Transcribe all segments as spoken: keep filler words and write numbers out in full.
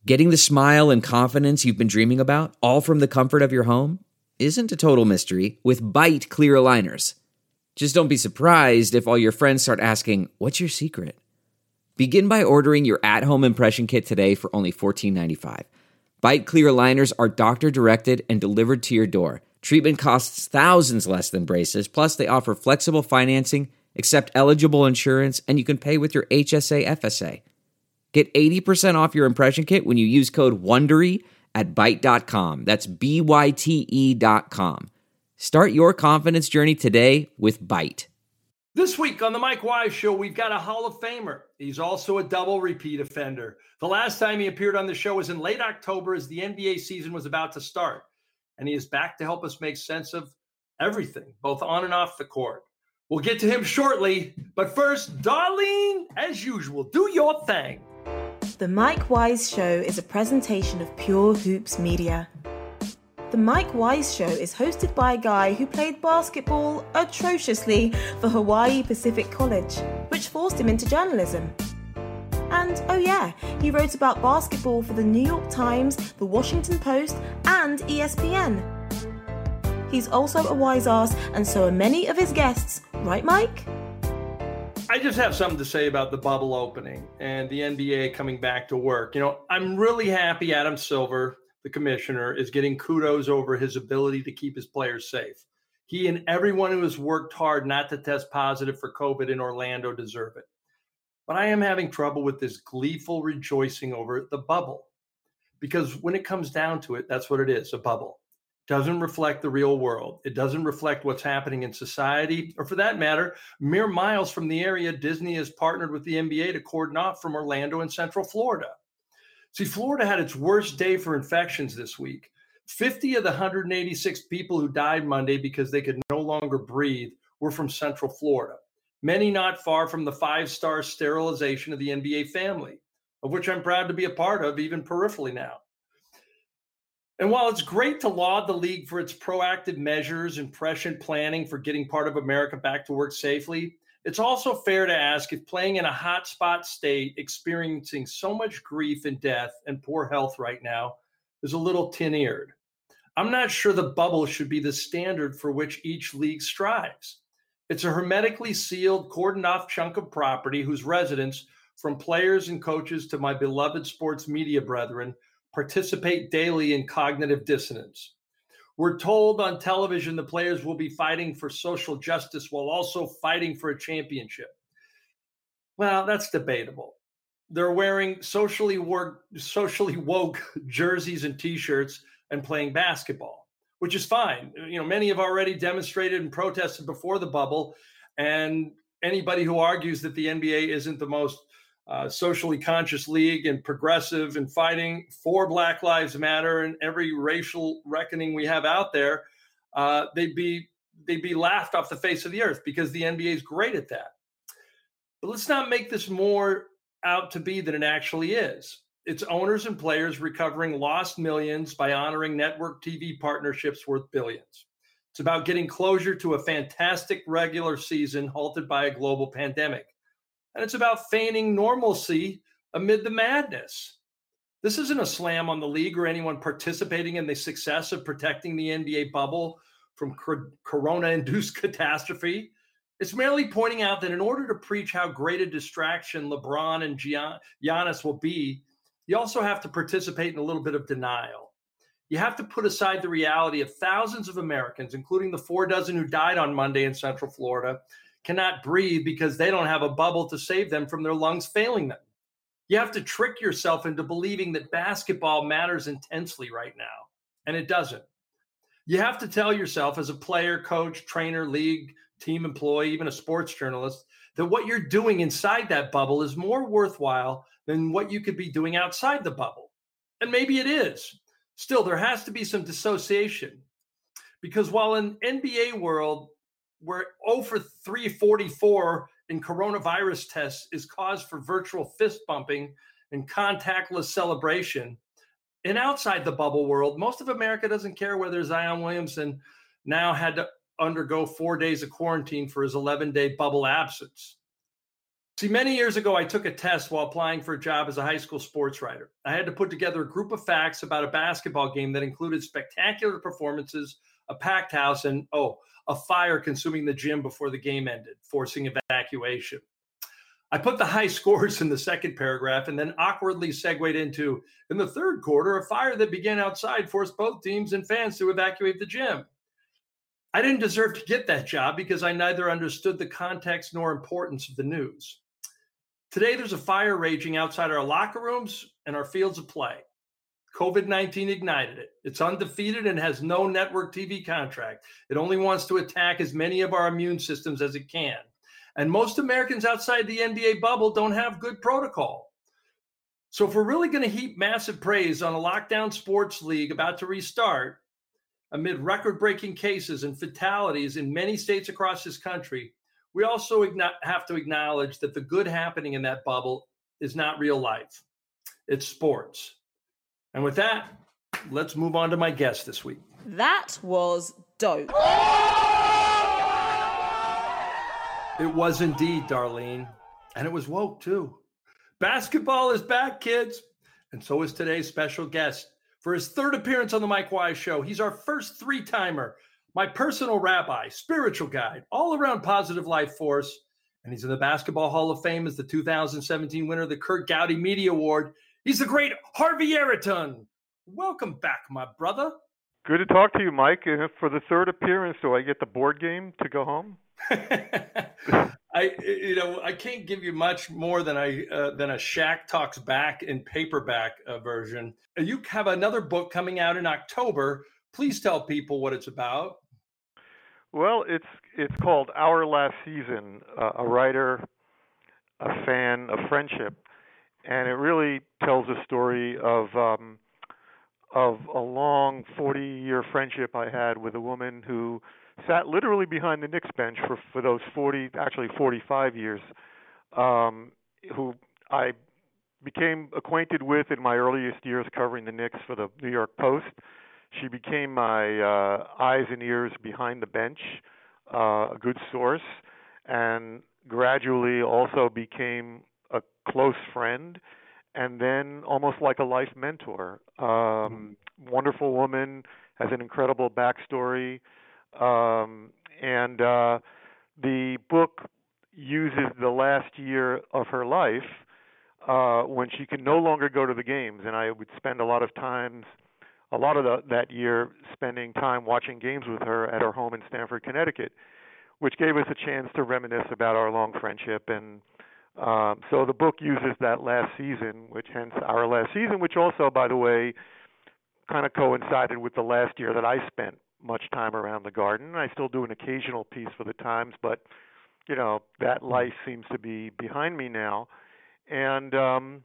Getting the smile and confidence you've been dreaming about, all from the comfort of your home, isn't a total mystery with Byte clear aligners. Just don't be surprised if all your friends start asking, "What's your secret?" Begin by ordering your at-home impression kit today for only fourteen ninety-five. Byte clear aligners are doctor-directed and delivered to your door. Treatment costs thousands less than braces, plus they offer flexible financing, accept eligible insurance, and you can pay with your H S A F S A. Get eighty percent off your impression kit when you use code WONDERY at byte dot com. That's B Y T E dot com. Start your confidence journey today with Byte. This week on the Mike Wise Show, we've got a Hall of Famer. He's also a double repeat offender. The last time he appeared on the show was in late October as the N B A season was about to start. And he is back to help us make sense of everything, both on and off the court. We'll get to him shortly. But first, Darlene, as usual, do your thing. The Mike Wise Show is a presentation of Pure Hoops Media. The Mike Wise Show is hosted by a guy who played basketball atrociously for Hawaii Pacific College, which forced him into journalism. And, oh yeah, he wrote about basketball for the New York Times, the Washington Post, and E S P N. He's also a wise ass, and so are many of his guests. Right, Mike? I just have something to say about the bubble opening and the N B A coming back to work. You know, I'm really happy Adam Silver, the commissioner, is getting kudos over his ability to keep his players safe. He and everyone who has worked hard not to test positive for COVID in Orlando deserve it. But I am having trouble with this gleeful rejoicing over the bubble. Because when it comes down to it, that's what it is, a bubble. It doesn't reflect the real world. It doesn't reflect what's happening in society, or for that matter, mere miles from the area Disney has partnered with the N B A to cordon off from Orlando and Central Florida. See, Florida had its worst day for infections this week. fifty of the one hundred eighty-six people who died Monday because they could no longer breathe were from Central Florida, many not far from the five-star sterilization of the N B A family, of which I'm proud to be a part of, even peripherally now. And while it's great to laud the league for its proactive measures and prescient planning for getting part of America back to work safely, it's also fair to ask if playing in a hotspot state experiencing so much grief and death and poor health right now is a little tin-eared. I'm not sure the bubble should be the standard for which each league strives. It's a hermetically sealed, cordoned-off chunk of property whose residents, from players and coaches to my beloved sports media brethren, participate daily in cognitive dissonance. We're told on television the players will be fighting for social justice while also fighting for a championship. Well, that's debatable. They're wearing socially woke, socially woke jerseys and T-shirts and playing basketball, which is fine. You know, many have already demonstrated and protested before the bubble, and anybody who argues that the N B A isn't the most uh, socially conscious league and progressive and fighting for Black Lives Matter and every racial reckoning we have out there, uh, they'd be they'd be laughed off the face of the earth because the N B A is great at that. But let's not make this more out to be than it actually is. It's owners and players recovering lost millions by honoring network T V partnerships worth billions. It's about getting closure to a fantastic regular season halted by a global pandemic. And it's about feigning normalcy amid the madness. This isn't a slam on the league or anyone participating in the success of protecting the N B A bubble from cor- corona-induced catastrophe. It's merely pointing out that in order to preach how great a distraction LeBron and Gian- Giannis will be, you also have to participate in a little bit of denial. You have to put aside the reality of thousands of Americans, including the four dozen who died on Monday in Central Florida, cannot breathe because they don't have a bubble to save them from their lungs failing them. You have to trick yourself into believing that basketball matters intensely right now, and it doesn't. You have to tell yourself as a player, coach, trainer, league, team employee, even a sports journalist, that what you're doing inside that bubble is more worthwhile than what you could be doing outside the bubble. And maybe it is. Still, there has to be some dissociation. Because while in N B A world, where zero for three forty-four in coronavirus tests is cause for virtual fist bumping and contactless celebration, in outside the bubble world, most of America doesn't care whether Zion Williamson now had to undergo four days of quarantine for his eleven-day bubble absence. See, many years ago, I took a test while applying for a job as a high school sports writer. I had to put together a group of facts about a basketball game that included spectacular performances, a packed house, and, oh, a fire consuming the gym before the game ended, forcing evacuation. I put the high scores in the second paragraph and then awkwardly segued into, in the third quarter, a fire that began outside forced both teams and fans to evacuate the gym. I didn't deserve to get that job because I neither understood the context nor importance of the news. Today, there's a fire raging outside our locker rooms and our fields of play. COVID nineteen ignited it. It's undefeated and has no network T V contract. It only wants to attack as many of our immune systems as it can. And most Americans outside the N B A bubble don't have good protocol. So if we're really going to heap massive praise on a lockdown sports league about to restart, amid record-breaking cases and fatalities in many states across this country, we also have to acknowledge that the good happening in that bubble is not real life. It's sports. And with that, let's move on to my guest this week. That was dope. It was indeed, Darlene. And it was woke, too. Basketball is back, kids. And so is today's special guest. For his third appearance on the Mike Wise Show, he's our first three-timer, my personal rabbi, spiritual guide, all-around positive life force. And he's in the Basketball Hall of Fame as the two thousand seventeen winner of the Kurt Gowdy Media Award. He's the great Harvey Araton. Welcome back, my brother. Good to talk to you, Mike. And for the third appearance, do I get the board game to go home? I, you know, I can't give you much more than I uh, than a Shaq Talks Back in paperback uh, version. You have another book coming out in October. Please tell people what it's about. Well, it's it's called Our Last Season, uh, a writer, a fan, a friendship, and it really tells a story of um, of a long forty-year friendship I had with a woman who sat literally behind the Knicks bench for, for those forty, actually forty-five years, um, who I became acquainted with in my earliest years covering the Knicks for the New York Post. She became my uh, eyes and ears behind the bench, uh, a good source, and gradually also became a close friend, and then almost like a life mentor. Um, wonderful woman, has an incredible backstory, um, and uh, the book uses the last year of her life uh, when she can no longer go to the games, and I would spend a lot of times a lot of the, that year spending time watching games with her at her home in Stamford, Connecticut, which gave us a chance to reminisce about our long friendship. And um, so the book uses that last season, which hence Our Last Season, which also, by the way, kind of coincided with the last year that I spent much time around the Garden. I still do an occasional piece for the Times, but, you know, that life seems to be behind me now. And um,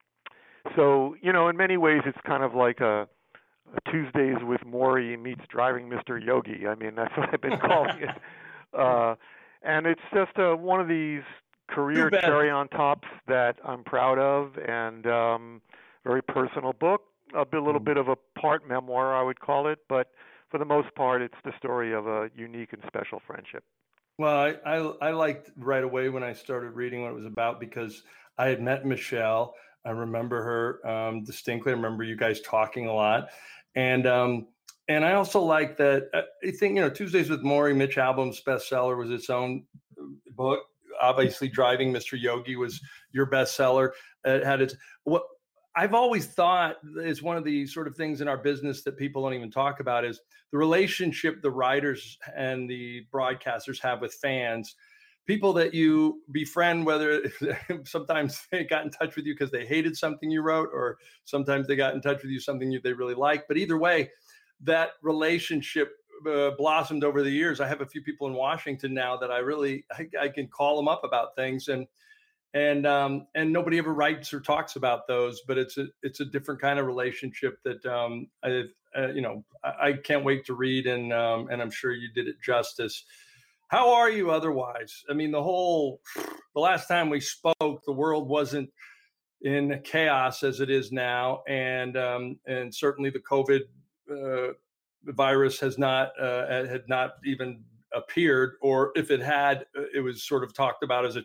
so, you know, in many ways it's kind of like a Tuesdays with Maury meets Driving Mister Yogi. I mean, that's what I've been calling it. Uh, and it's just uh, one of these career cherry on tops that I'm proud of, and um, very personal book, a bit, little bit of a part memoir, I would call it, but for the most part, it's the story of a unique and special friendship. Well, I, I, I liked right away when I started reading what it was about because I had met Michelle. I remember her um, distinctly. I remember you guys talking a lot. And um, and I also like that. Uh, I think, you know, Tuesdays with Maury, Mitch Albom's bestseller was its own book. Obviously, Driving Mister Yogi was your bestseller. It had its, what I've always thought is one of the sort of things in our business that people don't even talk about is the relationship the writers and the broadcasters have with fans. People that you befriend, whether sometimes they got in touch with you because they hated something you wrote, or sometimes they got in touch with you something you, they really liked. But either way, that relationship uh, blossomed over the years. I have a few people in Washington now that I really I, I can call them up about things, and and um, and nobody ever writes or talks about those. But it's a it's a different kind of relationship that um, I uh, you know I, I can't wait to read, and um, and I'm sure you did it justice. How are you otherwise? I mean, the whole, the last time we spoke, the world wasn't in chaos as it is now. And um, and certainly the COVID uh, virus has not, uh, had not even appeared, or if it had, it was sort of talked about as a,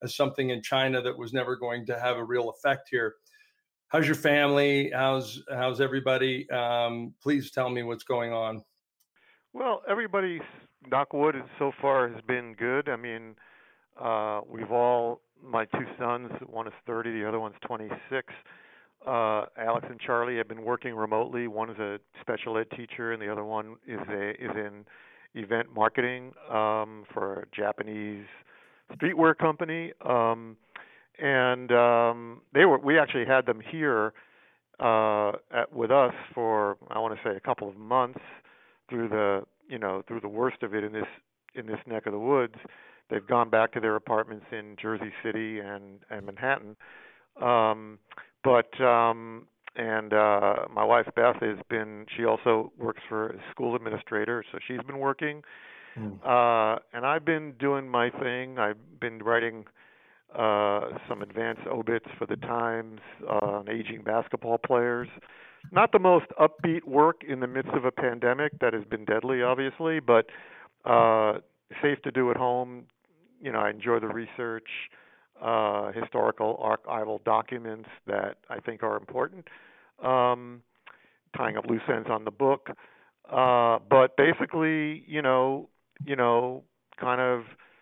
as something in China that was never going to have a real effect here. How's your family? How's how's everybody? Um, please tell me what's going on. Well, everybody, knock wood, so far has been good. I mean, uh, we've all, my two sons, one is thirty, the other one's twenty-six. Uh, Alex and Charlie have been working remotely. One is a special ed teacher, and the other one is a is in event marketing um, for a Japanese streetwear company. Um, and um, they were we actually had them here uh, at, with us for, I want to say, a couple of months through the you know through the worst of it in this in this neck of the woods. They've gone back to their apartments in Jersey City and, and Manhattan. Um, but um, and uh, my wife Beth has been. She also works for a school administrator, so she's been working. Mm. Uh, and I've been doing my thing. I've been writing uh, some advanced obits for the Times uh, on aging basketball players. Not the most upbeat work in the midst of a pandemic that has been deadly, obviously, but uh, safe to do at home. You know, I enjoy the research. Uh, historical archival documents that I think are important, um, tying up loose ends on the book, uh, but basically, you know, you know, kind of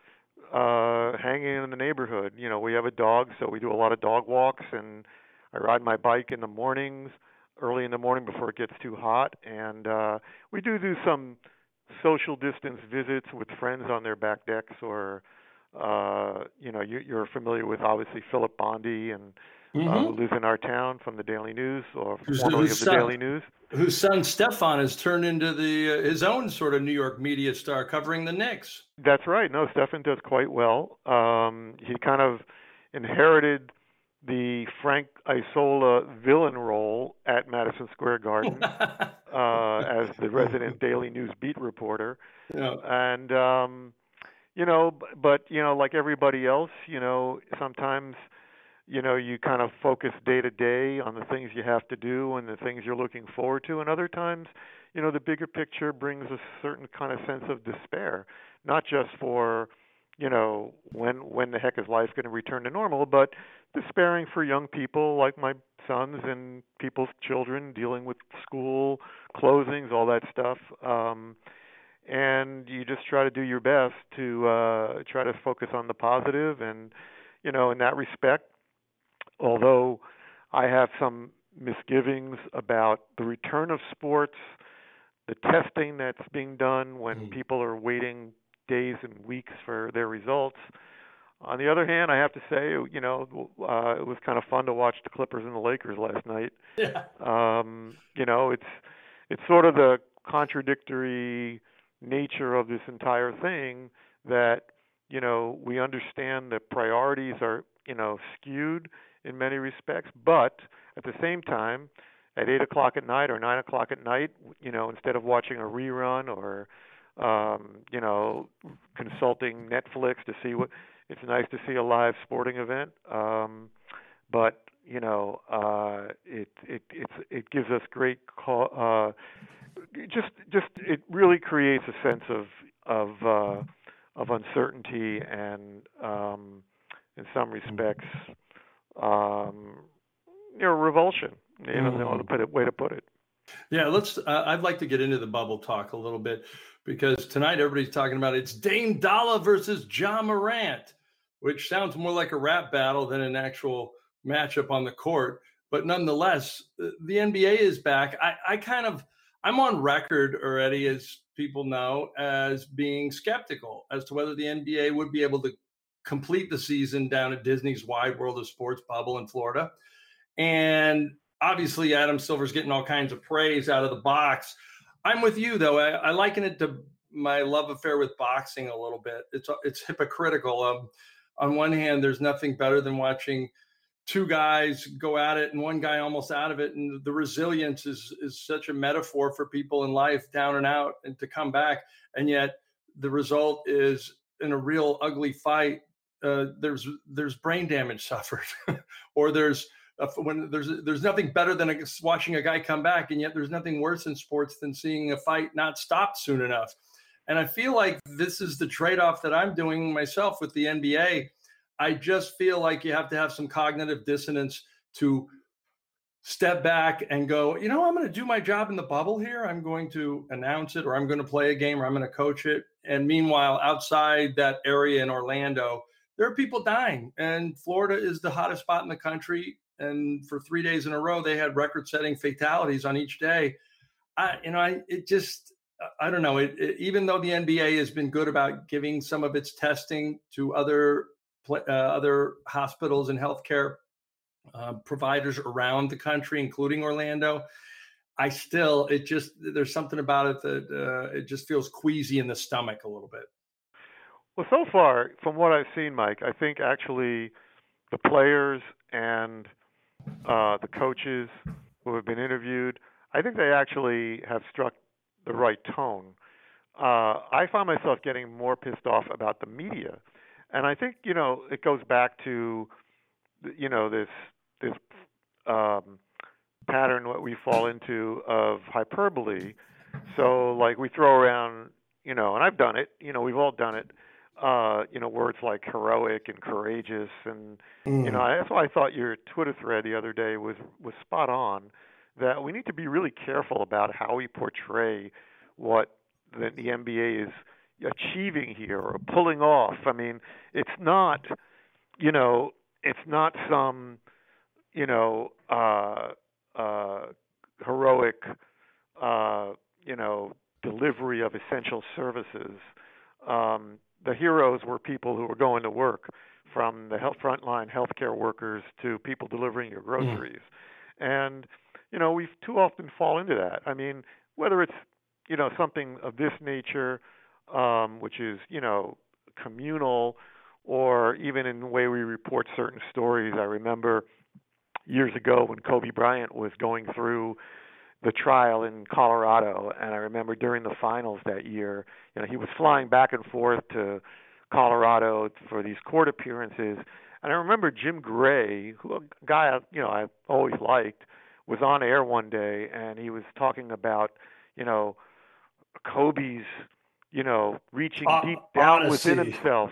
uh, hanging in the neighborhood. You know, we have a dog, so we do a lot of dog walks, and I ride my bike in the mornings, early in the morning before it gets too hot, and uh, we do do some social distance visits with friends on their back decks or. Uh, you know, you, you're familiar with obviously Philip Bondi, and mm-hmm. uh, who lives in our town from the Daily News, or who's, formerly who's of the son, Daily News. Whose son Stefan has turned into the uh, his own sort of New York media star, covering the Knicks. That's right. No, Stefan does quite well. Um, he kind of inherited the Frank Isola villain role at Madison Square Garden uh, as the resident Daily News beat reporter, yeah. and. Um, You know, but, you know, like everybody else, you know, sometimes, you know, you kind of focus day to day on the things you have to do and the things you're looking forward to. And other times, you know, the bigger picture brings a certain kind of sense of despair, not just for, you know, when when the heck is life going to return to normal, but despairing for young people like my sons and people's children dealing with school closings, all that stuff. Um And you just try to do your best to uh, try to focus on the positive. And, you know, in that respect, although I have some misgivings about the return of sports, the testing that's being done when mm. people are waiting days and weeks for their results. On the other hand, I have to say, you know, uh, it was kind of fun to watch the Clippers and the Lakers last night. Yeah. Um, you know, it's it's sort of the contradictory nature of this entire thing that, you know, we understand that priorities are, you know, skewed in many respects, but at the same time, at eight o'clock at night or nine o'clock at night, you know, instead of watching a rerun or, um, you know, consulting Netflix to see what, it's nice to see a live sporting event. Um, but, you know, uh, it, it, it's, it gives us great call, uh, Just, just it really creates a sense of of uh, of uncertainty and, um, in some respects, um, you know, revulsion. You know, mm-hmm. to put it way to put it. Yeah, let's. Uh, I'd like to get into the bubble talk a little bit because tonight everybody's talking about it's Dame Dolla versus Ja Morant, which sounds more like a rap battle than an actual matchup on the court. But nonetheless, the N B A is back. I, I kind of. I'm on record already, as people know, as being skeptical as to whether the N B A would be able to complete the season down at Disney's Wide World of Sports bubble in Florida. And obviously, Adam Silver's getting all kinds of praise out of the box. I'm with you, though. I, I liken it to my love affair with boxing a little bit. It's it's hypocritical. Um, on one hand, there's nothing better than watching two guys go at it and one guy almost out of it. And the resilience is, is such a metaphor for people in life, down and out, and to come back. And yet the result is in a real ugly fight. Uh, there's, there's brain damage suffered or there's uh, when there's, there's nothing better than a, watching a guy come back. And yet there's nothing worse in sports than seeing a fight not stopped soon enough. And I feel like this is the trade-off that I'm doing myself with the N B A. I just feel like you have to have some cognitive dissonance to step back and go, you know, I'm going to do my job in the bubble here. I'm going to announce it, or I'm going to play a game, or I'm going to coach it. And meanwhile, outside that area in Orlando, there are people dying. And Florida is the hottest spot in the country. And for three days in a row, they had record-setting fatalities on each day. I, you know, I, it just, I don't know. It, it, even though the N B A has been good about giving some of its testing to other uh, other hospitals and healthcare uh, providers around the country, including Orlando, I still, it just, there's something about it that uh, it just feels queasy in the stomach a little bit. Well, so far, from what I've seen, Mike, I think actually the players and uh, the coaches who have been interviewed, I think they actually have struck the right tone. Uh, I find myself getting more pissed off about the media. And I think, you know, it goes back to, you know, this this um, pattern what we fall into of hyperbole. So, like, we throw around, you know, and I've done it, you know, we've all done it, uh, you know, words like heroic and courageous. And, mm. you know, that's why I thought your Twitter thread the other day was, was spot on, that we need to be really careful about how we portray what the, the N B A is achieving here or pulling off. I mean, it's not, you know, it's not some, you know, uh, uh, heroic, uh, you know, delivery of essential services. Um, the heroes were people who were going to work, from the health frontline healthcare workers to people delivering your groceries. Mm. And, you know, we too often fall into that. I mean, whether it's, you know, something of this nature, um, which is, you know, communal, or even in the way we report certain stories. I remember years ago when Kobe Bryant was going through the trial in Colorado, and I remember during the finals that year, you know, he was flying back and forth to Colorado for these court appearances. And I remember Jim Gray, who a guy, you know, I always liked, was on air one day, and he was talking about, you know, Kobe's, you know, reaching uh, deep down honesty. within himself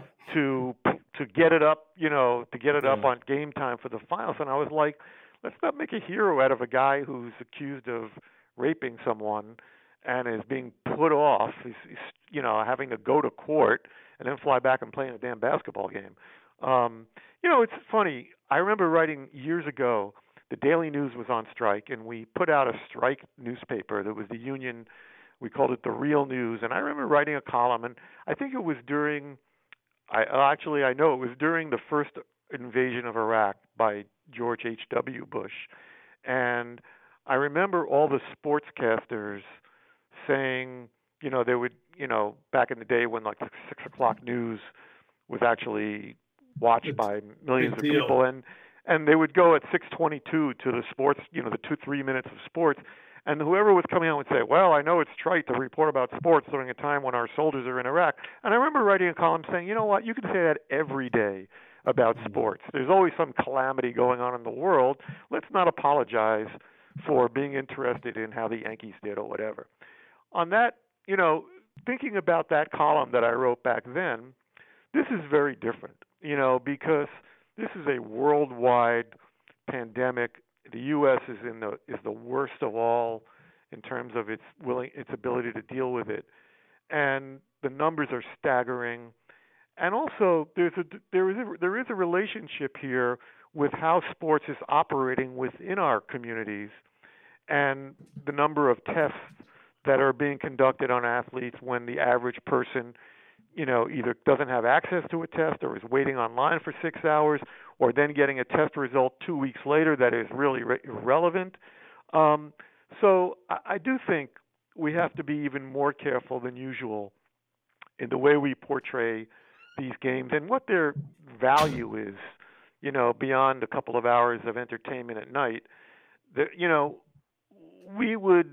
to to get it up, you know, to get it yeah. up on game time for the finals. And I was like, let's not make a hero out of a guy who's accused of raping someone and is being put off. He's, he's you know, having to go to court and then fly back and play in a damn basketball game. Um, you know, it's funny. I remember writing years ago, the Daily News was on strike, and we put out a strike newspaper that was the union. We called it The Real News. And I remember writing a column, and I think it was during, I actually, I know it was during the first invasion of Iraq by George H W Bush. And I remember all the sportscasters saying, you know, they would, you know, back in the day when like the six o'clock news was actually watched it's by millions of deal. people, and and they would go at six twenty-two to the sports, you know, the two three minutes of sports, and whoever was coming out would say, well, I know it's trite to report about sports during a time when our soldiers are in Iraq. And I remember writing a column saying, you know what, you can say that every day about sports. There's always some calamity going on in the world. Let's not apologize for being interested in how the Yankees did or whatever. On that, you know, thinking about that column that I wrote back then, this is very different, you know, because this is a worldwide pandemic. The U S is in the is the worst of all in terms of its willing its ability to deal with it, and the numbers are staggering. And also, there's a there is a, there is a relationship here with how sports is operating within our communities, and the number of tests that are being conducted on athletes when the average person, you know, either doesn't have access to a test or is waiting online for six hours, or then getting a test result two weeks later that is really re- irrelevant. Um, so I, I do think we have to be even more careful than usual in the way we portray these games and what their value is, you know, beyond a couple of hours of entertainment at night. The, you know, we would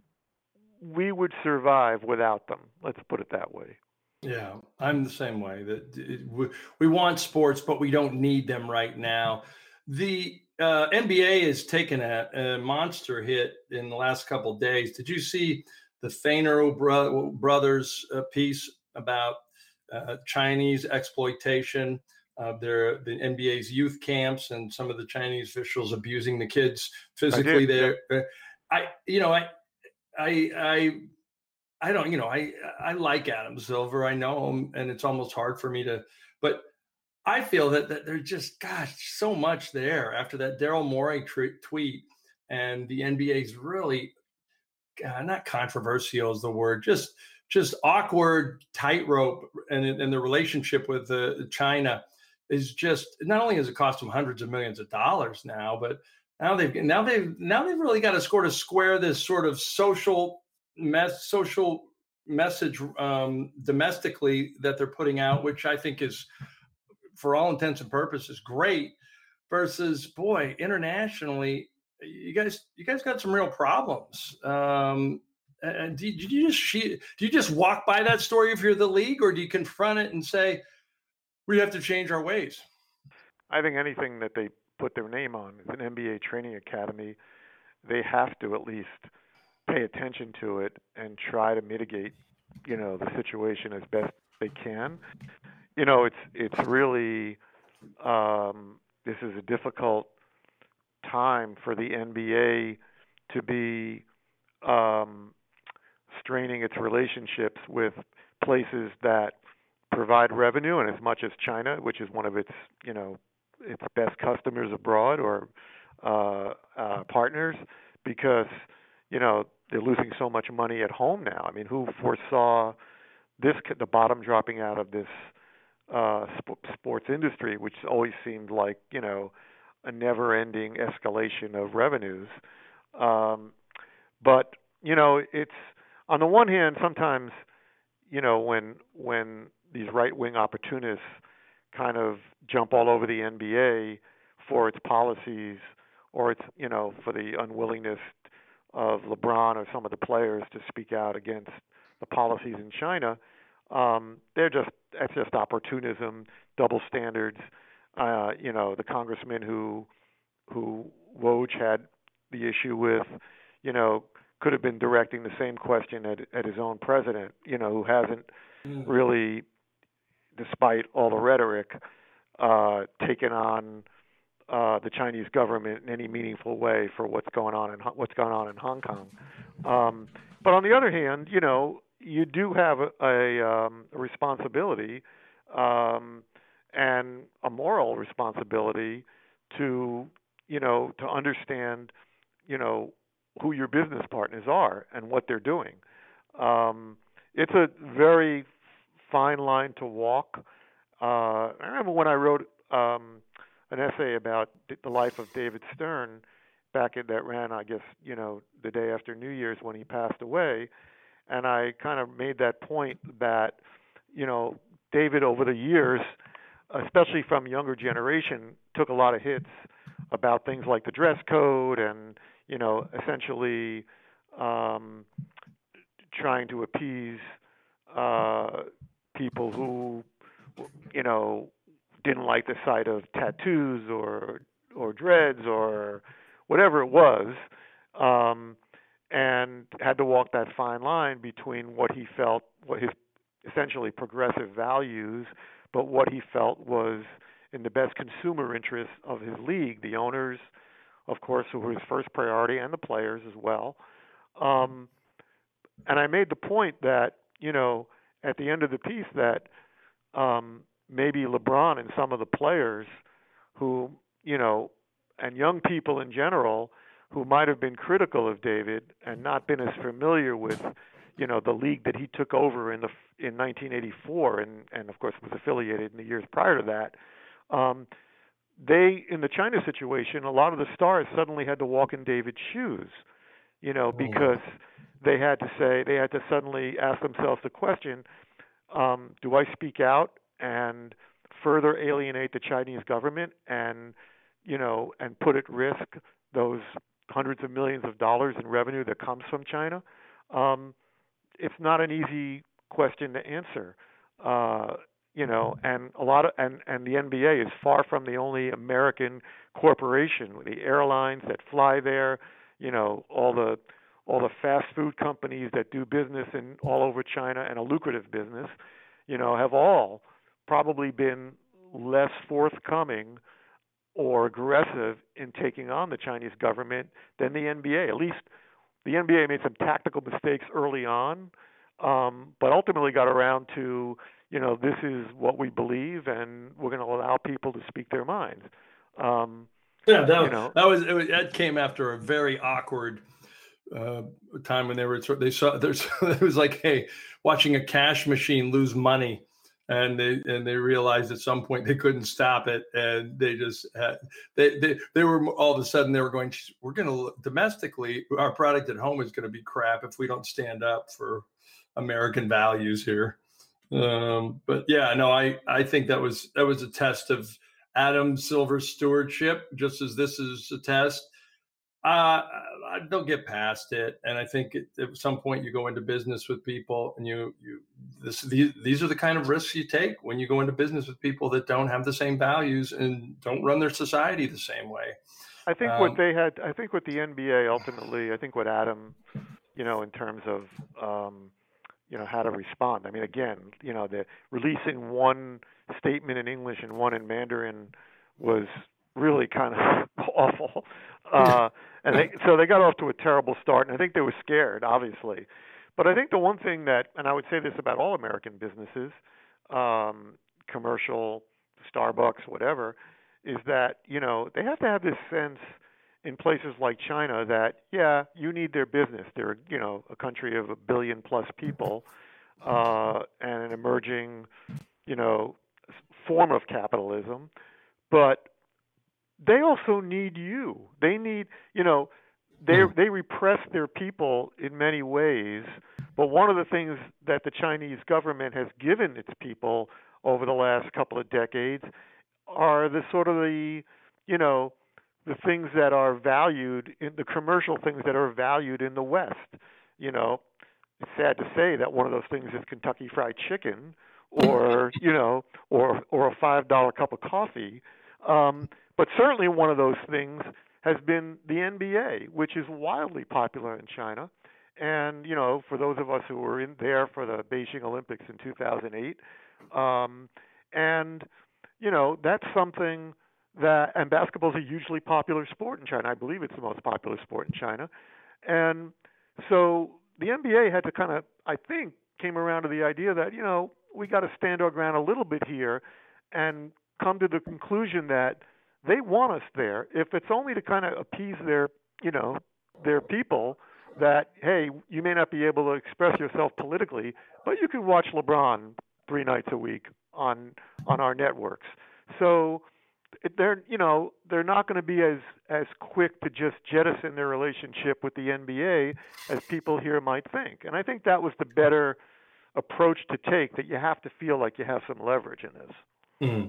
we would survive without them. Let's put it that way. Yeah, I'm the same way. That we, we want sports, but we don't need them right now. The uh, N B A has taken a, a monster hit in the last couple of days. Did you see the Fainer bro- brothers uh, piece about uh, Chinese exploitation of their the N B A's youth camps and some of the Chinese officials abusing the kids physically I did, there. Uh, I, you know, I, I, I, I don't, you know, I, I like Adam Silver. I know him, and it's almost hard for me to, but I feel that, that there's just, gosh, so much there after that Daryl Morey tr- tweet, and the N B A's really, uh, not controversial is the word, just just awkward tightrope, and and the relationship with uh, China is just, not only has it cost them hundreds of millions of dollars now, but now they've now they've now they've really got to sort of square this sort of social mess social message um, domestically that they're putting out, which I think is, for all intents and purposes, great, versus, boy, internationally, you guys you guys got some real problems. Um, and do, do you just do you just walk by that story if you're the league, or do you confront it and say we have to change our ways? I think anything that they put their name on is an N B A training academy. They have to at least pay attention to it and try to mitigate, you know, the situation as best they can. You know, it's it's really um, this is a difficult time for the N B A to be um, straining its relationships with places that provide revenue, and as much as China, which is one of its, you know, its best customers abroad, or uh, uh, partners, because, you know, they're losing so much money at home now. I mean, who foresaw this, the bottom dropping out of this uh, sp- sports industry, which always seemed like, you know, a never-ending escalation of revenues. Um, but, you know, it's, on the one hand, sometimes, you know, when when these right-wing opportunists kind of jump all over the N B A for its policies, or its, you know, for the unwillingness of LeBron or some of the players to speak out against the policies in China, um, they're just, that's just opportunism, double standards. Uh, you know, the congressman who who Woj had the issue with, you know, could have been directing the same question at, at his own president, you know, who hasn't really, despite all the rhetoric, uh, taken on uh, the Chinese government in any meaningful way for what's going on in what's going on in Hong Kong. Um, but on the other hand, you know, you do have a, a, um, a responsibility um, and a moral responsibility to, you know, to understand, you know, who your business partners are and what they're doing. Um, it's a very fine line to walk. Uh, I remember when I wrote um, an essay about the life of David Stern back in, that ran, I guess, you know, the day after New Year's when he passed away, and I kind of made that point that, you know, David over the years, especially from younger generation, took a lot of hits about things like the dress code and, you know, essentially um, trying to appease uh, people who, you know, didn't like the sight of tattoos or or dreads or whatever it was, um, and had to walk that fine line between what he felt, what his essentially progressive values, but what he felt was in the best consumer interest of his league, the owners, of course, who were his first priority, and the players as well. Um, and I made the point that, you know, at the end of the piece, that um, maybe LeBron and some of the players who, you know, and young people in general who might have been critical of David and not been as familiar with, you know, the league that he took over in the in nineteen eighty-four, and, and of course was affiliated in the years prior to that. Um, they, in the China situation, a lot of the stars suddenly had to walk in David's shoes, you know, because they had to say, they had to suddenly ask themselves the question, um, do I speak out and further alienate the Chinese government and, you know, and put at risk those hundreds of millions of dollars in revenue that comes from China? Um, it's not an easy question to answer. Uh, You know, and a lot of and, and the N B A is far from the only American corporation. The airlines that fly there, you know, all the all the fast food companies that do business in all over China, and a lucrative business, you know, have all probably been less forthcoming or aggressive in taking on the Chinese government than the N B A. At least the N B A made some tactical mistakes early on, um, but ultimately got around to, you know, this is what we believe, and we're going to allow people to speak their minds. Um, yeah, that, you know, that was, it was that came after a very awkward uh, time when they were they saw there's it was like, hey, watching a cash machine lose money. And they and they realized at some point they couldn't stop it, and they just had, they they they were all of a sudden they were going, we're going to domestically, our product at home is going to be crap if we don't stand up for American values here. Um, but yeah, no, I I think that was that was a test of Adam Silver's stewardship, just as this is a test. Uh, they'll get past it, and I think it, at some point you go into business with people, and you you this these, these are the kind of risks you take when you go into business with people that don't have the same values and don't run their society the same way. I think um, what they had, I think what the N B A ultimately, I think what Adam, you know, in terms of, um, you know, how to respond. I mean, again, you know, the releasing one statement in English and one in Mandarin was really kind of awful. Uh, and they, so they got off to a terrible start, and I think they were scared, obviously. But I think the one thing that, and I would say this about all American businesses, um, commercial, Starbucks, whatever, is that, you know, they have to have this sense in places like China that, yeah, you need their business. They're, you know, a country of a billion plus people uh, and an emerging, you know, form of capitalism. But they also need you. They need, you know, they they repress their people in many ways. But one of the things that the Chinese government has given its people over the last couple of decades are the sort of the, you know, the things that are valued in the commercial things that are valued in the West. You know, it's sad to say that one of those things is Kentucky Fried Chicken, or you know, or or a five dollar cup of coffee. Um, but certainly one of those things has been the N B A, which is wildly popular in China. And you know, for those of us who were in there for the Beijing Olympics in two thousand eight, um, and you know, that's something that, and basketball is a hugely popular sport in China. I believe it's the most popular sport in China. And so the N B A had to kind of, I think, came around to the idea that, you know, we got to stand our ground a little bit here and come to the conclusion that they want us there. If it's only to kind of appease their, you know, their people, that, hey, you may not be able to express yourself politically, but you can watch LeBron three nights a week on on our networks. So they're, you know, they're not going to be as as quick to just jettison their relationship with the N B A as people here might think. And I think that was the better approach to take, that you have to feel like you have some leverage in this. Mm.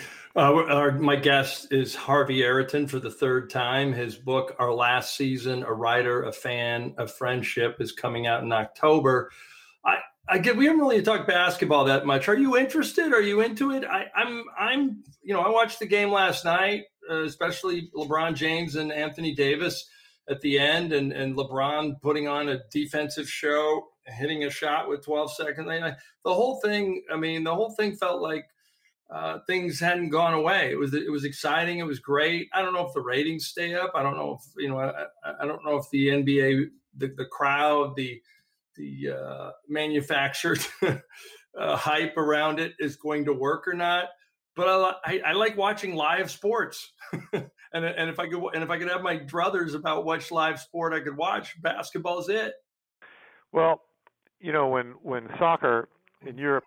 Uh, our, my guest is Harvey Araton for the third time. His book, Our Last Season, A Writer, a Fan, a Friendship, is coming out in October. I, I get, we haven't really talked basketball that much. Are you interested? Are you into it? I, I'm, I'm, you know, I watched the game last night, uh, especially LeBron James and Anthony Davis at the end, and, and LeBron putting on a defensive show, hitting a shot with twelve seconds. I, the whole thing, I mean, the whole thing felt like uh, things hadn't gone away. It was, it was exciting. It was great. I don't know if the ratings stay up. I don't know if, you know, I, I don't know if the N B A, the, the crowd, the, the uh, manufactured uh, hype around it is going to work or not. But I, I, I like watching live sports, and and if I could and if I could have my druthers about which live sport I could watch, basketball is it. Well, you know, when when soccer in Europe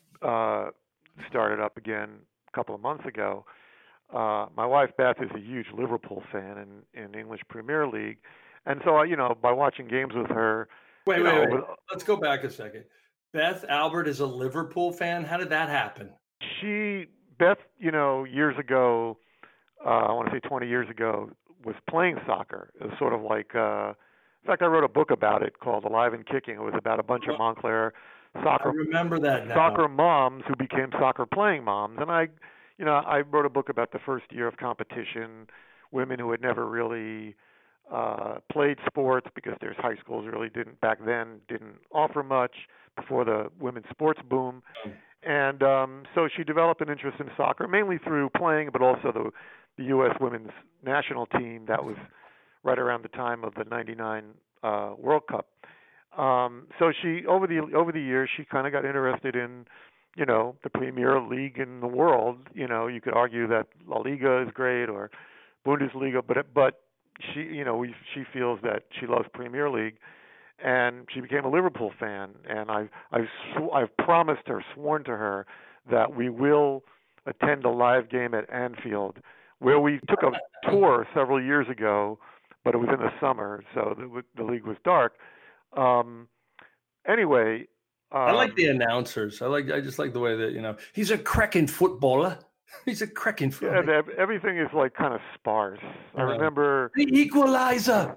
uh, started up again a couple of months ago, uh, my wife Beth is a huge Liverpool fan in in English Premier League, and so you know, by watching games with her. Wait, you wait, know, wait. with, Let's go back a second. Beth Albert is a Liverpool fan. How did that happen? She Beth, you know, years ago, uh, I want to say twenty years ago, was playing soccer. It was sort of like, uh, in fact, I wrote a book about it called Alive and Kicking. It was about a bunch of Montclair soccer I remember that now. soccer moms who became soccer playing moms. And I, you know, I wrote a book about the first year of competition, women who had never really uh, played sports because their high schools really didn't, back then, didn't offer much before the women's sports boom. and um, so she developed an interest in soccer, mainly through playing, but also the the U S women's national team that was right around the time of the ninety-nine uh, World Cup. Um, so she over the over the years she kind of got interested in, you know, the premier league in the world. You know, you could argue that La Liga is great or Bundesliga, but but she, you know, we, she feels that she loves Premier League, and she became a Liverpool fan. And I've I've sw- I've promised her, sworn to her, that we will attend a live game at Anfield, where we took a tour several years ago, but it was in the summer, so the, the league was dark. Um, anyway. Um, I like the announcers. I like. I just like the way that, you know, he's a cracking footballer. He's a cracking footballer. Yeah, everything is like kind of sparse. I uh, remember the equalizer.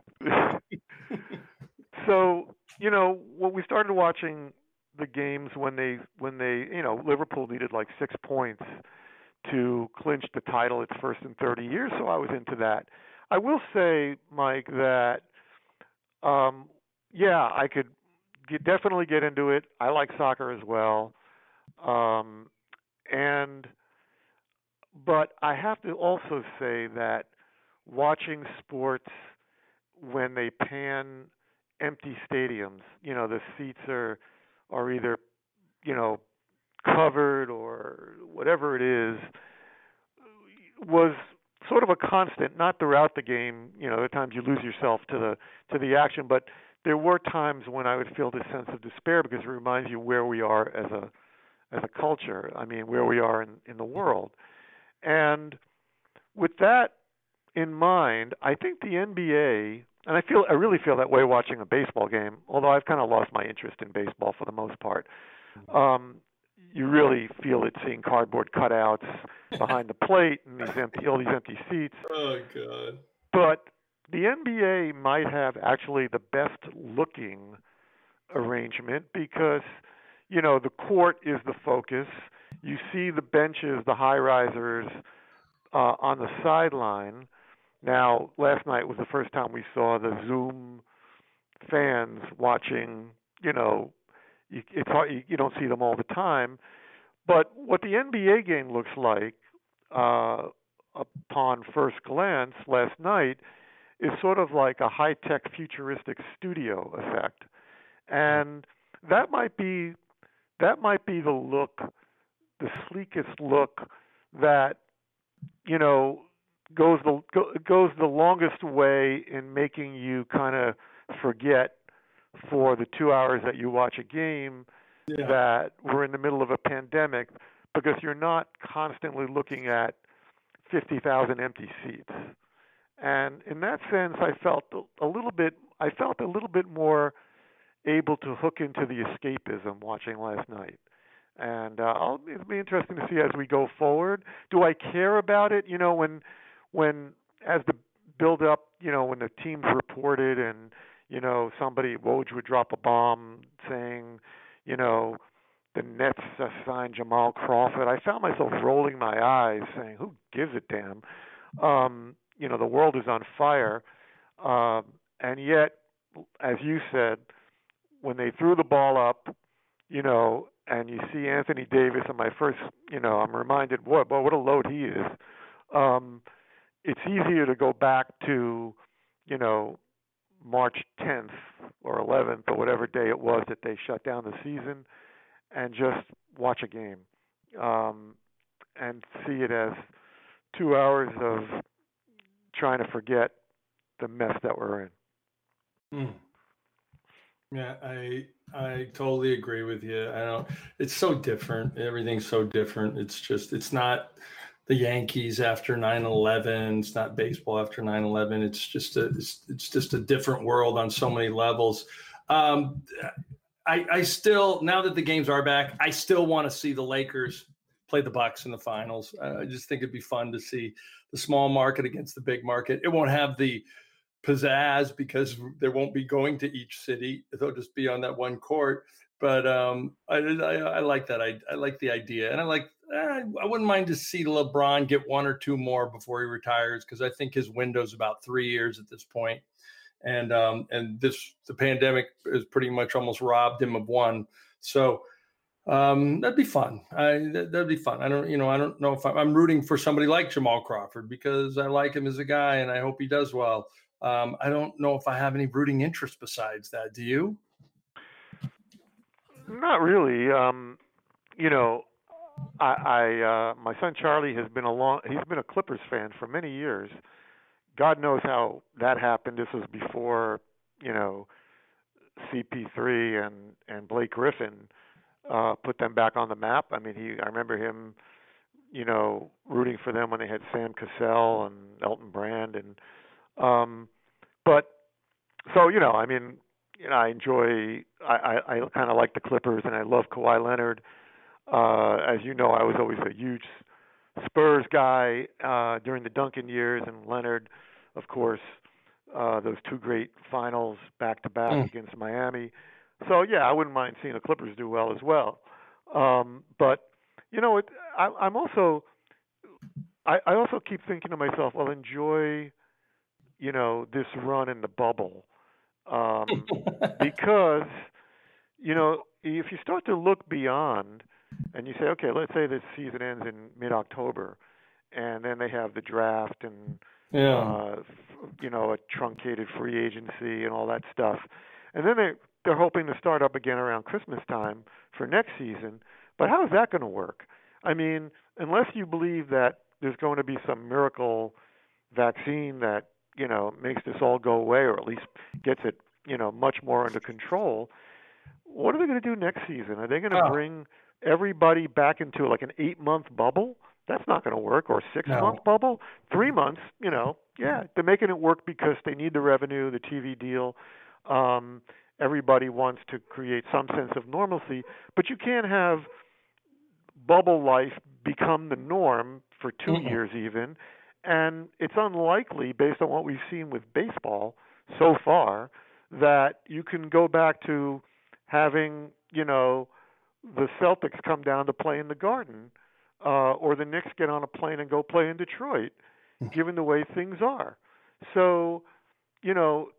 So, you know, when we started watching the games when they when they you know Liverpool needed like six points to clinch the title its first in thirty years, so I was into that. I will say, Mike, that um, yeah, I could get, definitely get into it. I like soccer as well, um, and but I have to also say that watching sports when they pan empty stadiums, you know, the seats are are either, you know, covered or whatever it is, was sort of a constant, not throughout the game, you know, at times you lose yourself to the to the action, but there were times when I would feel this sense of despair because it reminds you where we are as a as a culture. I mean, where we are in, in the world. And with that in mind, I think the N B A, and I feel I really feel that way watching a baseball game, although I've kind of lost my interest in baseball for the most part. Um, you really feel it seeing cardboard cutouts behind the plate and these empty, all these empty seats. Oh God! But the N B A might have actually the best looking arrangement because, you know, the court is the focus. You see the benches, the high risers uh, on the sideline. Now, last night was the first time we saw the Zoom fans watching. You know, you, it's hard, you, you don't see them all the time. But what the N B A game looks like uh, upon first glance last night is sort of like a high-tech futuristic studio effect. And that might be that might be the look, the sleekest look that, you know, goes the go, goes the longest way in making you kind of forget for the two hours that you watch a game yeah. that we're in the middle of a pandemic, because you're not constantly looking at fifty thousand empty seats. And in that sense, I felt a little bit I felt a little bit more able to hook into the escapism watching last night. And uh, I'll, it'll be interesting to see as we go forward. Do I care about it? You know, when when as the build up, you know, when the teams reported and, you know, somebody, Woj would drop a bomb saying, you know, the Nets signed Jamal Crawford, I found myself rolling my eyes saying, who gives a damn? Um, you know, the world is on fire. Um, and yet, as you said, when they threw the ball up, you know, and you see Anthony Davis, and my first, you know, I'm reminded, boy, boy, what a load he is. Um, it's easier to go back to, you know, March tenth or eleventh or whatever day it was that they shut down the season and just watch a game um, and see it as two hours of trying to forget the mess that we're in. Mm. Yeah, I I totally agree with you. I don't. It's so different. Everything's so different. It's just. It's not the Yankees after nine eleven. It's not baseball after nine eleven. It's just a. It's, it's just a different world on so many levels. Um, I I still, now that the games are back, I still want to see the Lakers play the Bucks in the finals. Uh, I just think it'd be fun to see the small market against the big market. It won't have the pizzazz because they won't be going to each city. They'll just be on that one court. But um, I, I, I like that. I, I like the idea. And I like, eh, I wouldn't mind to see LeBron get one or two more before he retires, because I think his window's about three years at this point. And um, and this the pandemic has pretty much almost robbed him of one. So Um, that'd be fun. I, that, that'd be fun. I don't, you know, I don't know if I'm, I'm rooting for somebody like Jamal Crawford because I like him as a guy and I hope he does well. Um, I don't know if I have any rooting interest besides that. Do you? Not really. Um, you know, I, I uh, my son Charlie has been a long. He's been a Clippers fan for many years. God knows how that happened. This was before, you know, C P three and and Blake Griffin uh, put them back on the map. I mean, he. I remember him, you know, rooting for them when they had Sam Cassell and Elton Brand, and um, but so you know, I mean, you know, I enjoy. I I, I kind of like the Clippers, and I love Kawhi Leonard. Uh, as you know, I was always a huge Spurs guy uh, during the Duncan years, and Leonard, of course, uh, those two great finals back to back against Miami. So yeah, I wouldn't mind seeing the Clippers do well as well. Um, but you know, it, I, I'm also, I, I also keep thinking to myself, well, enjoy, you know, this run in the bubble, um, because, you know, if you start to look beyond. And you say, okay, let's say this season ends in mid-October, and then they have the draft and, yeah. uh, you know, a truncated free agency and all that stuff. And then they, they're hoping to start up again around Christmas time for next season. But how is that going to work? I mean, unless you believe that there's going to be some miracle vaccine that, you know, makes this all go away or at least gets it, you know, much more under control, what are they going to do next season? Are they going to oh. bring everybody back into like an eight-month bubble? That's not going to work. Or six-month No. bubble? Three months, you know, yeah. They're making it work because they need the revenue, the T V deal. Um, everybody wants to create some sense of normalcy. But you can't have bubble life become the norm for two Mm-mm. years even. And it's unlikely, based on what we've seen with baseball so far, that you can go back to having, you know, the Celtics come down to play in the Garden, uh, or the Knicks get on a plane and go play in Detroit, given the way things are. So, you know,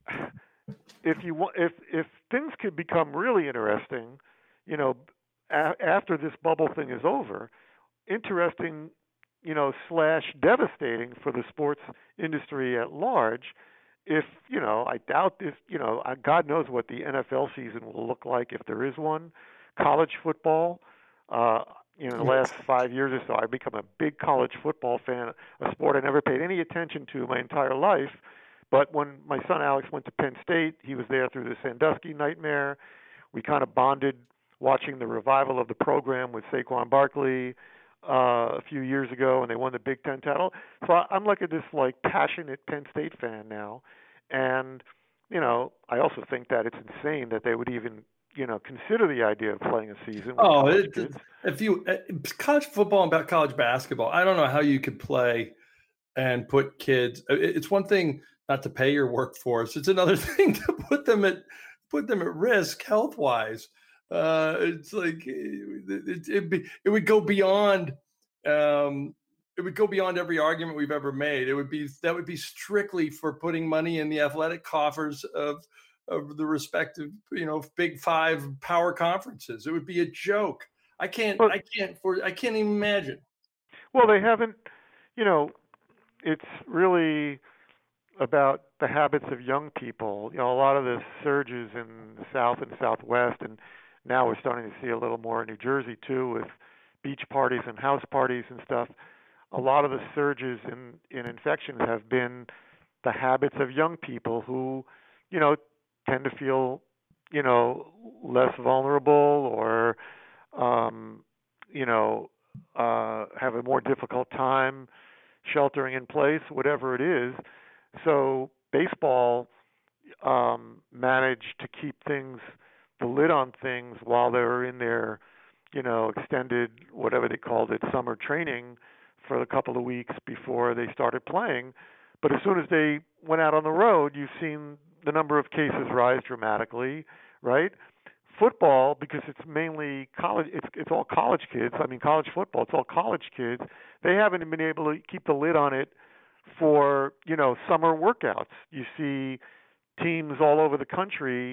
if you want, if if things could become really interesting, you know, a- after this bubble thing is over, interesting, you know, slash devastating for the sports industry at large. If, you know, I doubt this, you know, God knows what the N F L season will look like if there is one. College football, uh, you know, the last five years or so, I've become a big college football fan, a sport I never paid any attention to my entire life. But when my son Alex went to Penn State, he was there through the Sandusky nightmare. We kind of bonded watching the revival of the program with Saquon Barkley uh, a few years ago, and they won the Big Ten title. So I'm like a this like passionate Penn State fan now, and you know, I also think that it's insane that they would even, you know, consider the idea of playing a season with Oh, college it, kids. if you college football and college basketball, I don't know how you could play and put kids. It's one thing not to pay your workforce; it's another thing to put them at put them at risk health wise. Uh, it's like it, it, it, be, it would go beyond. Um, it would go beyond every argument we've ever made. It would be that would be strictly for putting money in the athletic coffers of. of the respective, you know, big five power conferences. It would be a joke. I can't, But, I can't, for, I can't even imagine. Well, they haven't, you know, it's really about the habits of young people. You know, a lot of the surges in the South and Southwest, and now we're starting to see a little more in New Jersey too, with beach parties and house parties and stuff. A lot of the surges in, in infections have been the habits of young people who, you know, tend to feel, you know, less vulnerable or, um, you know, uh, have a more difficult time sheltering in place, whatever it is. So baseball um, managed to keep things, the lid on things while they were in their, you know, extended, whatever they called it, summer training for a couple of weeks before they started playing. But as soon as they went out on the road, you've seen the number of cases rise dramatically, right? Football, because it's mainly college, it's it's all college kids. I mean, college football, it's all college kids. They haven't been able to keep the lid on it for, you know, summer workouts. You see teams all over the country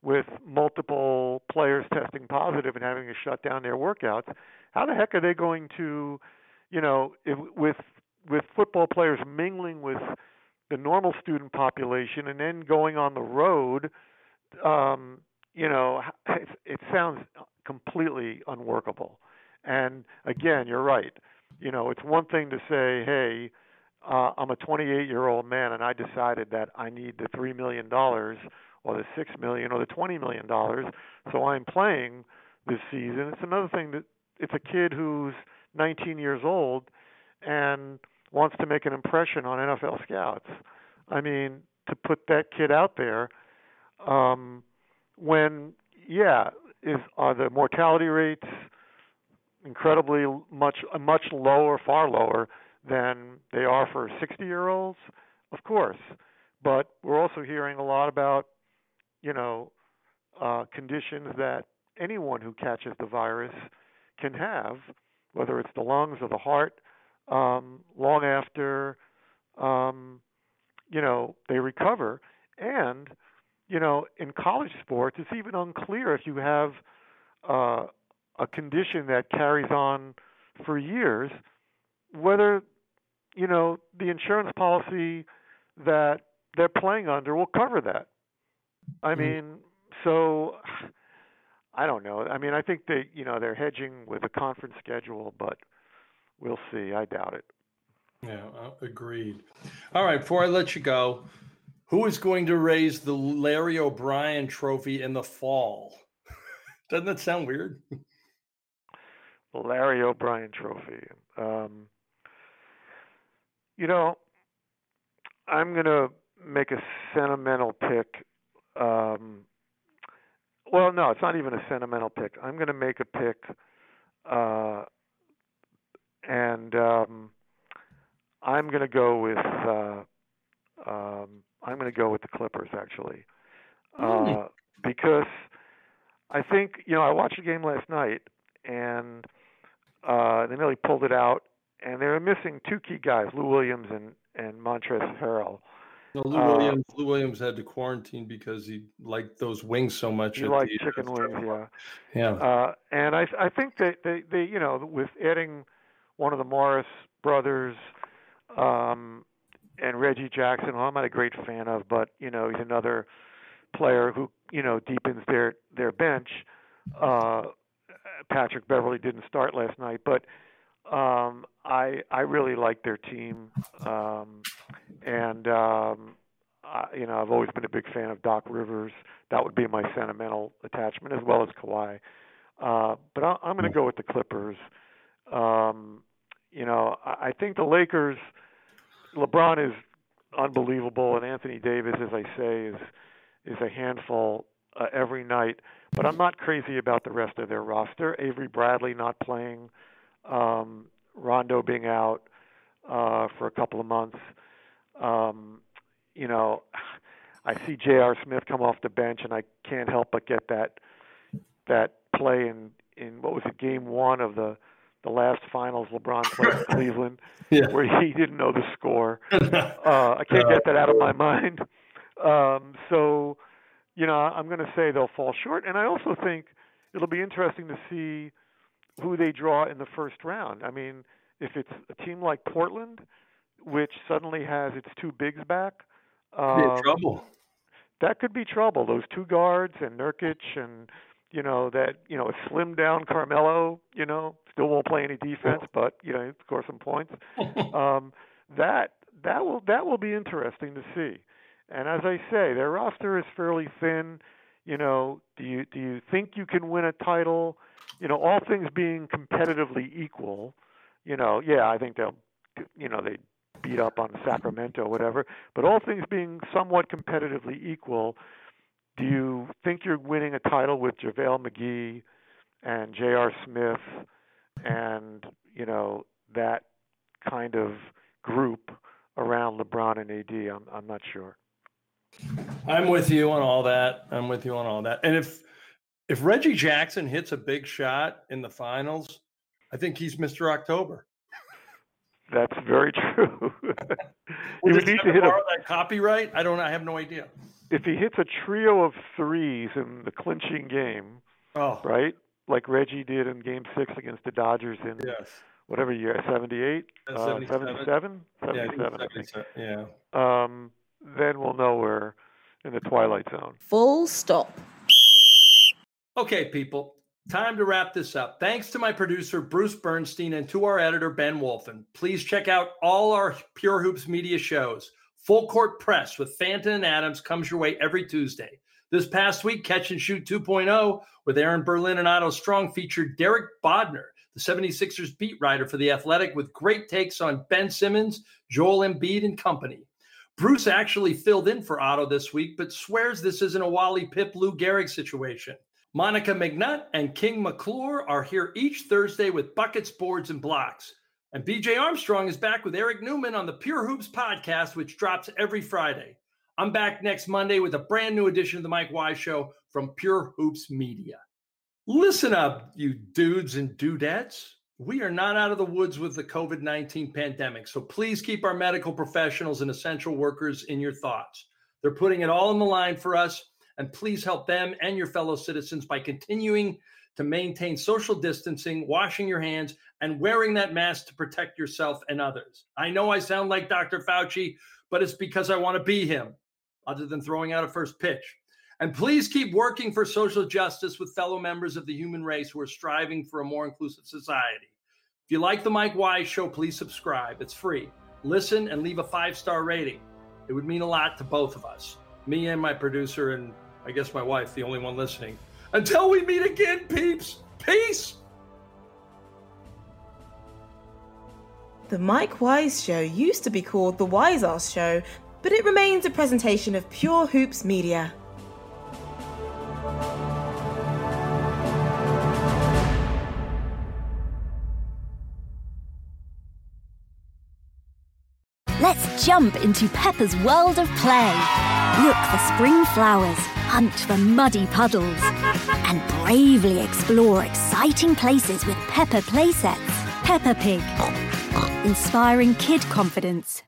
with multiple players testing positive and having to shut down their workouts, how the heck are they going to, you know, if, with with football players mingling with the normal student population and then going on the road, um, you know, it, it sounds completely unworkable. And again, you're right. You know, it's one thing to say, hey, uh, I'm a twenty-eight-year-old man and I decided that I need the three million dollars or the six million dollars or the twenty million dollars, so I'm playing this season. It's another thing that it's a kid who's nineteen years old and wants to make an impression on N F L scouts. I mean, to put that kid out there, um, when, yeah, is are the mortality rates incredibly much much lower, far lower than they are for sixty-year-olds? Of course. But we're also hearing a lot about, you know, uh, conditions that anyone who catches the virus can have, whether it's the lungs or the heart, um, long after, um, you know, they recover. And, you know, in college sports, it's even unclear if you have uh, a condition that carries on for years, whether, you know, the insurance policy that they're playing under will cover that. I mean, so I don't know. I mean, I think they, you know, they're hedging with a conference schedule, but we'll see. I doubt it. Yeah, uh, agreed. All right, before I let you go, who is going to raise the Larry O'Brien Trophy in the fall? Doesn't that sound weird? The Larry O'Brien Trophy. Um, you know, I'm going to make a sentimental pick. Um, well, no, it's not even a sentimental pick. I'm going to make a pick, uh, and um, I'm going to go with uh, um, I'm going to go with the Clippers actually, uh, mm. because I think, you know, I watched the game last night and uh, they nearly pulled it out, and they were missing two key guys, Lou Williams and and Montrezl Harrell. No, Lou uh, Williams. Lou Williams had to quarantine because he liked those wings so much. He liked the, chicken wings, yeah. Yeah. Uh, and I, I think that they, they, you know, with adding one of the Morris brothers um, and Reggie Jackson, who I'm not a great fan of, but you know, he's another player who, you know, deepens their their bench. Uh, Patrick Beverly didn't start last night, but um, I I really like their team, um, and um, I, you know, I've always been a big fan of Doc Rivers. That would be my sentimental attachment, as well as Kawhi. Uh, but I, I'm going to go with the Clippers. Um, you know, I, I think the Lakers. LeBron is unbelievable, and Anthony Davis, as I say, is is a handful uh, every night. But I'm not crazy about the rest of their roster. Avery Bradley not playing, um, Rondo being out uh, for a couple of months. Um, you know, I see J R. Smith come off the bench, and I can't help but get that that play in, in what was it, game one of the the last finals LeBron played in Cleveland, yeah. where he didn't know the score. Uh, I can't get that out of my mind. Um, so, you know, I'm going to say they'll fall short. And I also think it'll be interesting to see who they draw in the first round. I mean, if it's a team like Portland, which suddenly has its two bigs back, um, trouble. That could be trouble. Those two guards and Nurkic and, you know, that, you know, a slimmed down Carmelo, you know, still won't play any defense, but, you know, score some points. um, that that will that will be interesting to see. And as I say, their roster is fairly thin. You know, do you do you think you can win a title? You know, all things being competitively equal, you know, yeah, I think they'll, you know, they beat up on Sacramento or whatever. But all things being somewhat competitively equal, do you think you're winning a title with JaVale McGee and J R. Smith and, you know, that kind of group around LeBron and A D? I'm I'm not sure. I'm with you on all that. I'm with you on all that. And if if Reggie Jackson hits a big shot in the finals, I think he's Mister October. That's very true. Well, he would does need Kevin to hit a, borrow that copyright? I don't know. I have no idea. if he hits a trio of threes in the clinching game, Oh, right? Like Reggie did in Game Six against the Dodgers in yes. whatever year, seventy-eight, Uh, uh, seventy-seven? seventy-seven, Yeah, I think seventy-seven, I think. seventy-seven, yeah. Um, then we'll know we're in the twilight zone. Full stop. Okay, people, time to wrap this up. Thanks to my producer, Bruce Bernstein, and to our editor, Ben Wolfen. Please check out all our Pure Hoops media shows. Full Court Press with Fanton and Adams comes your way every Tuesday. This past week, Catch and Shoot two point oh with Aaron Berlin and Otto Strong featured Derek Bodner, the seventy-sixers beat writer for The Athletic, with great takes on Ben Simmons, Joel Embiid, and company. Bruce actually filled in for Otto this week, but swears this isn't a Wally Pip Lou Gehrig situation. Monica McNutt and King McClure are here each Thursday with buckets, boards, and blocks. And B J Armstrong is back with Eric Newman on the Pure Hoops podcast, which drops every Friday. I'm back next Monday with a brand new edition of the Mike Wise Show from Pure Hoops Media. Listen up, you dudes and dudettes. We are not out of the woods with the covid nineteen pandemic, so please keep our medical professionals and essential workers in your thoughts. They're putting it all on the line for us, and please help them and your fellow citizens by continuing to maintain social distancing, washing your hands, and wearing that mask to protect yourself and others. I know I sound like Doctor Fauci, but it's because I want to be him, other than throwing out a first pitch. And please keep working for social justice with fellow members of the human race who are striving for a more inclusive society. If you like the Mike Wise Show, please subscribe. It's free. Listen and leave a five-star rating. It would mean a lot to both of us, me and my producer, and I guess my wife, the only one listening. Until we meet again, peeps, peace! The Mike Wise Show used to be called The Wise Ass Show, but it remains a presentation of Pure Hoops Media. Let's jump into Peppa's world of play. Look for spring flowers, hunt for muddy puddles, and bravely explore exciting places with Peppa playsets. Peppa Pig, inspiring kid confidence.